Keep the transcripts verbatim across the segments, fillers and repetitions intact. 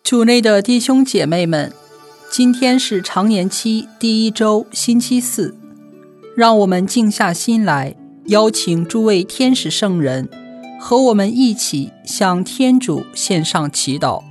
主内的弟兄姐妹们，今天是常年期第一周星期四，让我们静下心来，邀请诸位天使圣人和我们一起向天主献上祈祷。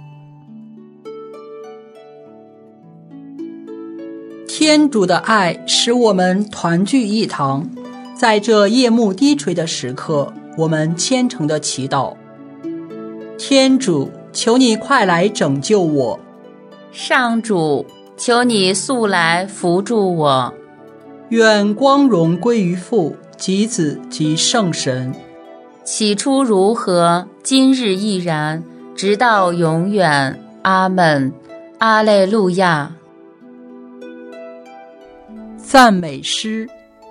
天主的爱使我们团聚一堂，在这夜幕低垂的时刻，我们虔诚的祈祷。天主，求你快来拯救我。 上主，求你速来扶助我。 愿光荣归于父及子及圣神。 起初如何，今日亦然，直到永远。阿们。阿肋路亚。 赞美诗。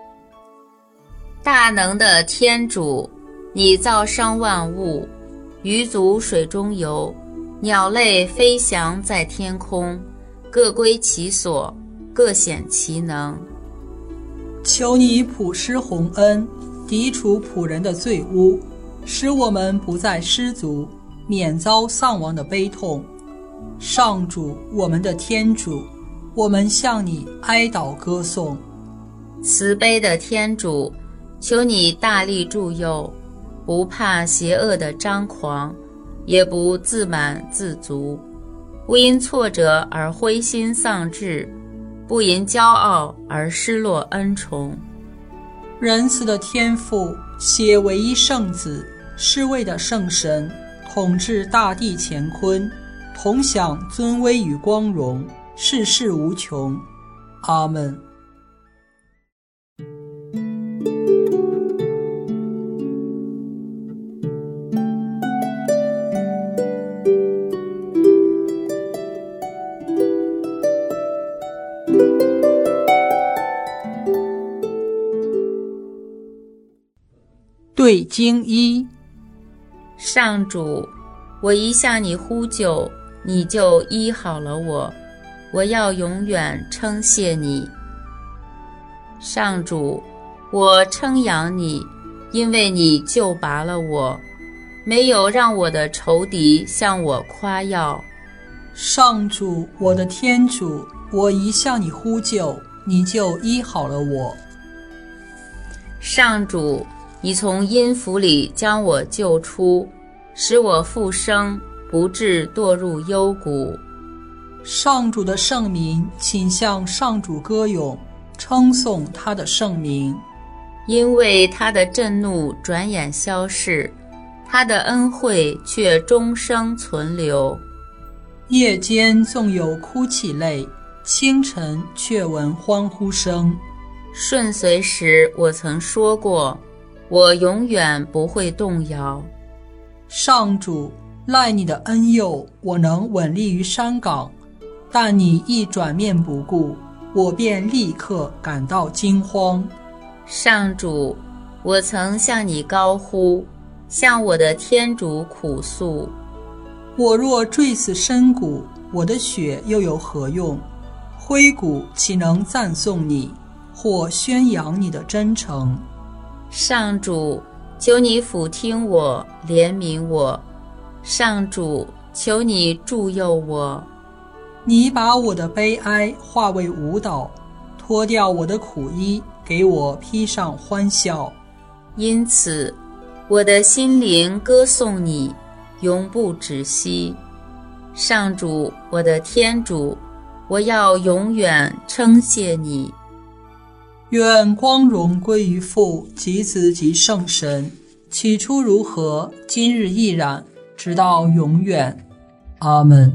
大能的天主，你造生万物，鱼足水中游，鸟类飞翔在天空，各归其所，各显其能。 求你普施洪恩，涤除仆人的罪污，使我们不再失足，免遭丧亡的悲痛。上主，我们的天主，我们向你哀悼歌颂。 慈悲的天主，求你大力助佑，不怕邪恶的张狂，也不自满自足，不因挫折而灰心丧志，不因骄傲而失落恩宠。 仁慈的天父，携唯一圣子，是位的圣神，统治大地乾坤，同享尊威与光荣，世世无穷。阿们。对经一。 上主，我一向你呼救，你就医好了我，我要永远称谢你。上主，我称扬你，因为你救拔了我，没有让我的仇敌向我夸耀。 上主，我的天主，我一向你呼救，你就医好了我。 上主，你从阴府里将我救出，使我复生，不致堕入幽谷。 上主的圣名，请向上主歌咏，称颂他的圣名。 因为他的震怒转眼消逝，他的恩惠却终生存留。 夜间纵有哭泣泪，清晨却闻欢呼声。 顺遂时我曾说过，我永远不会动摇。 上主，赖你的恩佑，我能稳立于山岗，但你一转面不顾，我便立刻感到惊慌。 上主，我曾向你高呼，向我的天主苦诉。 我若坠死深谷，我的血又有何用？灰谷岂能赞颂你，或宣扬你的真诚？ 上主，求你俯听我，怜悯我。上主，求你助佑我。 你把我的悲哀化为舞蹈，脱掉我的苦衣，给我披上欢笑。 因此，我的心灵歌颂你，永不止息。上主，我的天主，我要永远称谢你。 愿光荣归于父及子及圣神，起初如何，今日亦然，直到永远。阿们。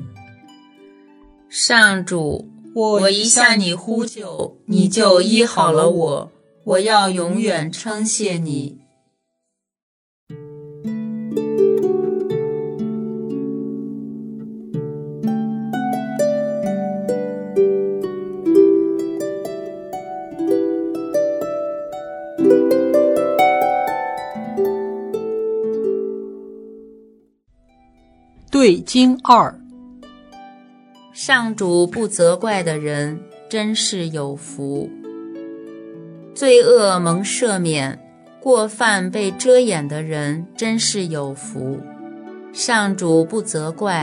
上主，我一向你呼救，你就医好了我，我要永远称谢你。 对经二。 上主不责怪的人真是有福，罪恶蒙赦免，过犯被遮掩的人真是有福。上主不责怪，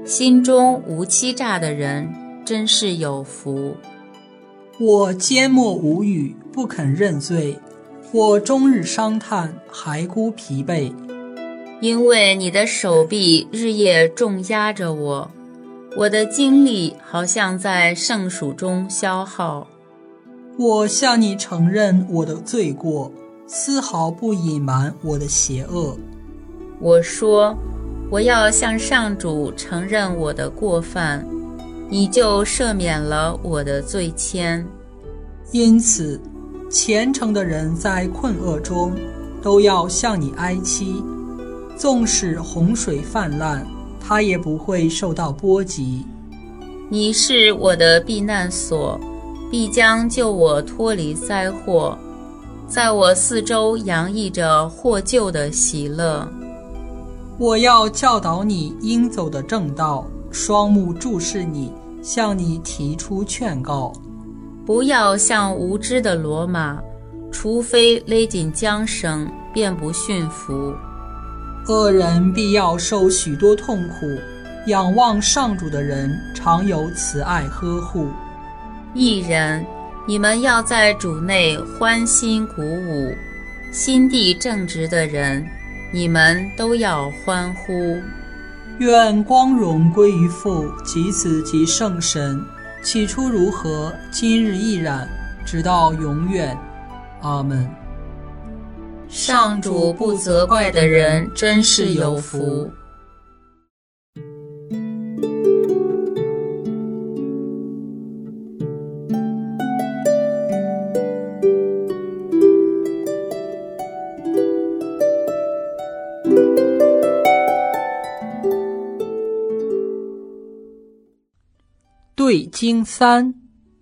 心中无欺诈的人真是有福。 我缄默无语，不肯认罪，我终日伤叹，骸骨疲惫。 因为你的手臂日夜重压着我，我的精力好像在盛暑中消耗。 我向你承认我的罪过，丝毫不隐瞒我的邪恶。 我说，我要向上主承认我的过犯，你就赦免了我的罪愆。 因此，虔诚的人在困厄中都要向你哀戚，纵使洪水泛滥，他也不会受到波及。 你是我的避难所，必将救我脱离灾祸，在我四周洋溢着获救的喜乐。 我要教导你应走的正道，双目注视你，向你提出劝告。 不要像无知的骡马，除非勒紧缰绳，便不驯服。 恶人必要受许多痛苦，仰望上主的人常有慈爱呵护。 义人，你们要在主内欢欣鼓舞；心地正直的人，你们都要欢呼。 愿光荣归于父及子及圣神，起初如何，今日亦然，直到永远。阿们。 上主不责怪的人真是有福。 对经三。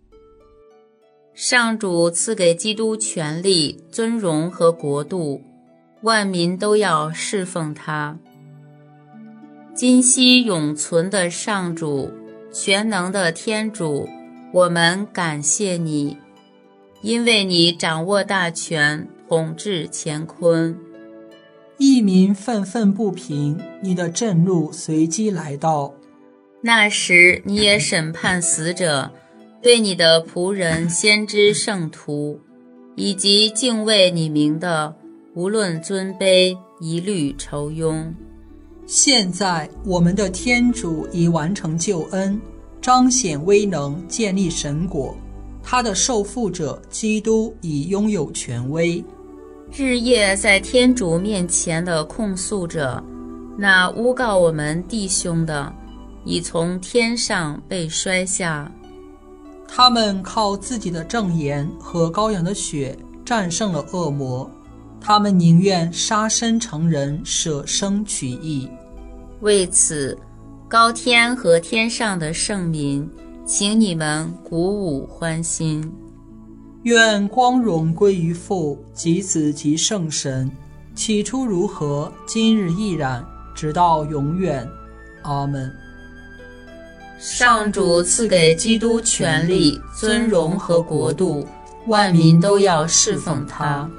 上主赐给基督权力、尊荣和国度，万民都要侍奉他。今昔永存的上主，全能的天主，我们感谢你，因为你掌握大权，统治乾坤。 异民愤愤不平，你的震怒随即来到。 那时你也审判死者，对你的仆人先知圣徒，以及敬畏你名的，无论尊卑，一律酬庸。 现在我们的天主已完成救恩，彰显威能，建立神国。他的受傅者基督已拥有权威。 日夜在天主面前的控诉者，那诬告我们弟兄的，已从天上被摔下。 他们靠自己的证言和羔羊的血战胜了恶魔，他们宁愿杀身成人，舍生取义。 为此，高天和天上的圣民，请你们鼓舞欢心。 愿光荣归于父及子及圣神，起初如何，今日亦然，直到永远。阿们。 上主赐给基督权力、尊荣和国度，万民都要侍奉他。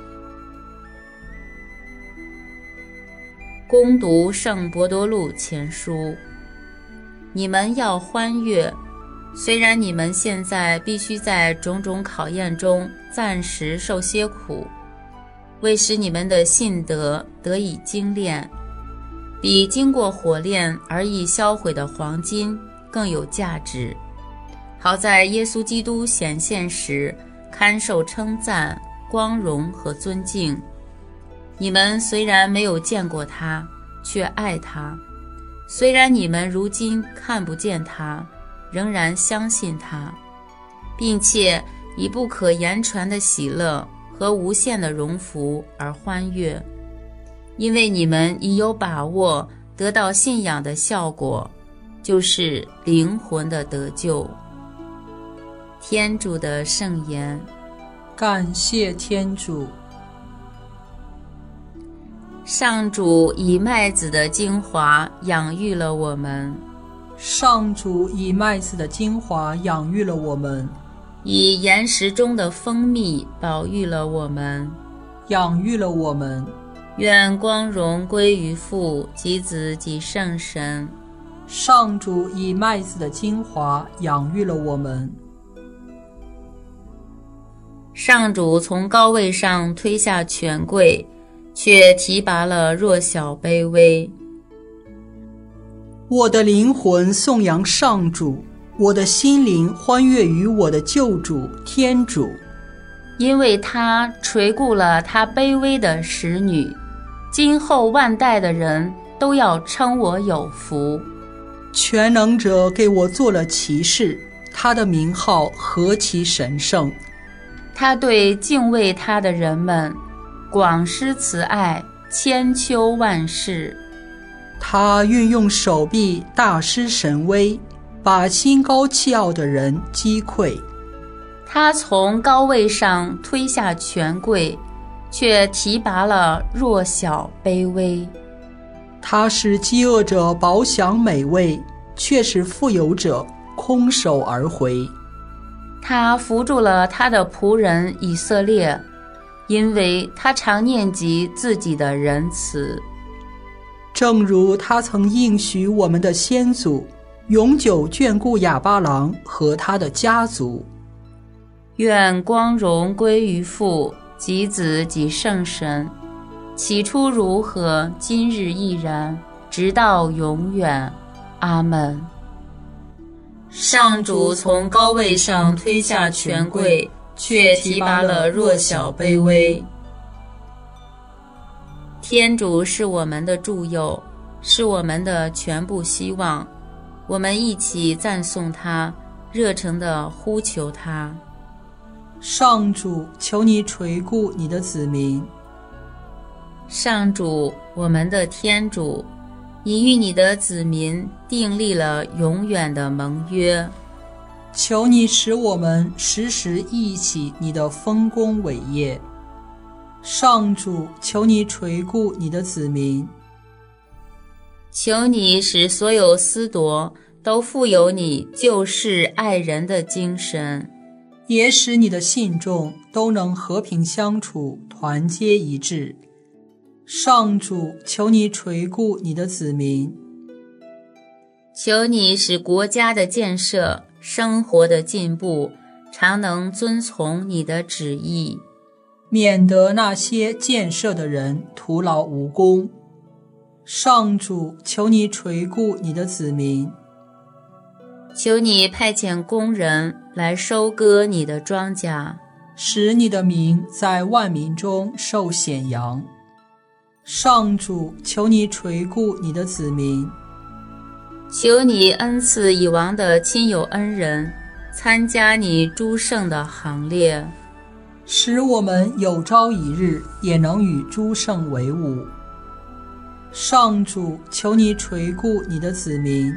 攻读圣伯多禄前书。你们要欢悦，虽然你们现在必须在种种考验中暂时受些苦，为使你们的信德得以精炼，比经过火炼而已销毁的黄金更有价值，好在耶稣基督显现时堪受称赞、光荣和尊敬。你们虽然没有见过他，却爱他；虽然你们如今看不见他，仍然相信他，并且以不可言传的喜乐和无限的荣福而欢悦，因为你们已有把握得到信仰的效果，就是灵魂的得救。天主的圣言。 感谢天主。 上主以麦子的精华养育了我们， 上主以麦子的精华养育了我们， 以岩石中的蜂蜜保育了我们， 养育了我们。 愿光荣归于父及子及圣神。 上主以麦子的精华养育了我们。 上主从高位上推下权贵，却提拔了弱小卑微。 我的灵魂颂扬上主，我的心灵欢悦于我的救主天主， 因为他垂顾了他卑微的使女，今后万代的人都要称我有福。 全能者给我做了骑士，他的名号何其神圣！ 他对敬畏他的人们广施慈爱，千秋万世。 他运用手臂大施神威，把心高气傲的人击溃。 他从高位上推下权贵，却提拔了弱小卑微。 他使饥饿者饱享美味，却使富有者空手而回。 他扶助了他的仆人以色列，因为他常念及自己的仁慈。 正如他曾应许我们的先祖，永久眷顾亚巴郎和他的家族。 愿光荣归于父及子及圣神，起初如何，今日亦然，直到永远。阿们。上主从高位上推下权贵，却提拔了弱小卑微。天主是我们的助佑，是我们的全部希望。我们一起赞颂他，热诚地呼求他。 上主，求你垂顾你的子民。 上主，我们的天主，你与你的子民订立了永远的盟约。 求你使我们时时忆起你的丰功伟业。上主，求你垂顾你的子民。 求你使所有司铎都富有你救世爱人的精神， 也使你的信众都能和平相处，团结一致。上主，求你垂顾你的子民。 求你使国家的建设、生活的进步，常能遵从你的旨意， 免得那些建设的人徒劳无功。上主，求你垂顾你的子民。 求你派遣工人来收割你的庄稼， 使你的名在万民中受显扬。上主，求你垂顾你的子民。 求你恩赐已亡的亲友恩人参加你诸圣的行列， 使我们有朝一日也能与诸圣为伍。上主，求你垂顾你的子民。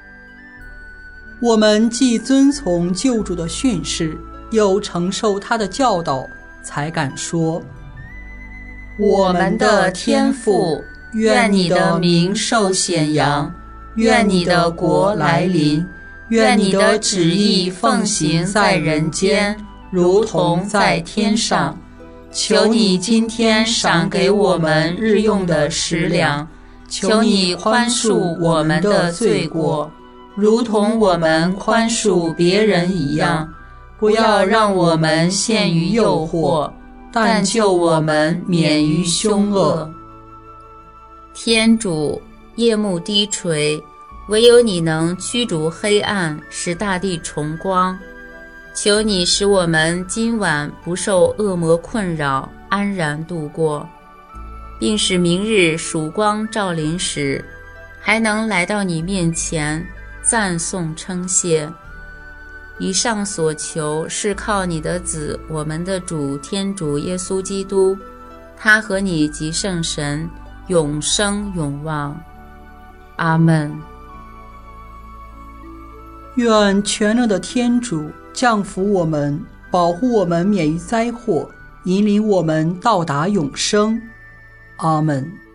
我们既遵从救主的训示，又承受他的教导，才敢说： 我们的天父，愿你的名受显扬，愿你的国来临，愿你的旨意奉行在人间，如同在天上。求你今天赏给我们日用的食粮，求你宽恕我们的罪过，如同我们宽恕别人一样，不要让我们陷于诱惑，但救我们免于凶恶。天主，夜幕低垂，唯有你能驱逐黑暗，使大地重光。求你使我们今晚不受恶魔困扰，安然度过，并使明日曙光照临时，还能来到你面前赞颂称谢。以上所求是靠你的子，我们的主天主耶稣基督，他和你及圣神永生永望。阿们。 愿全能的天主降福我们，保护我们免于灾祸，引领我们到达永生。阿们。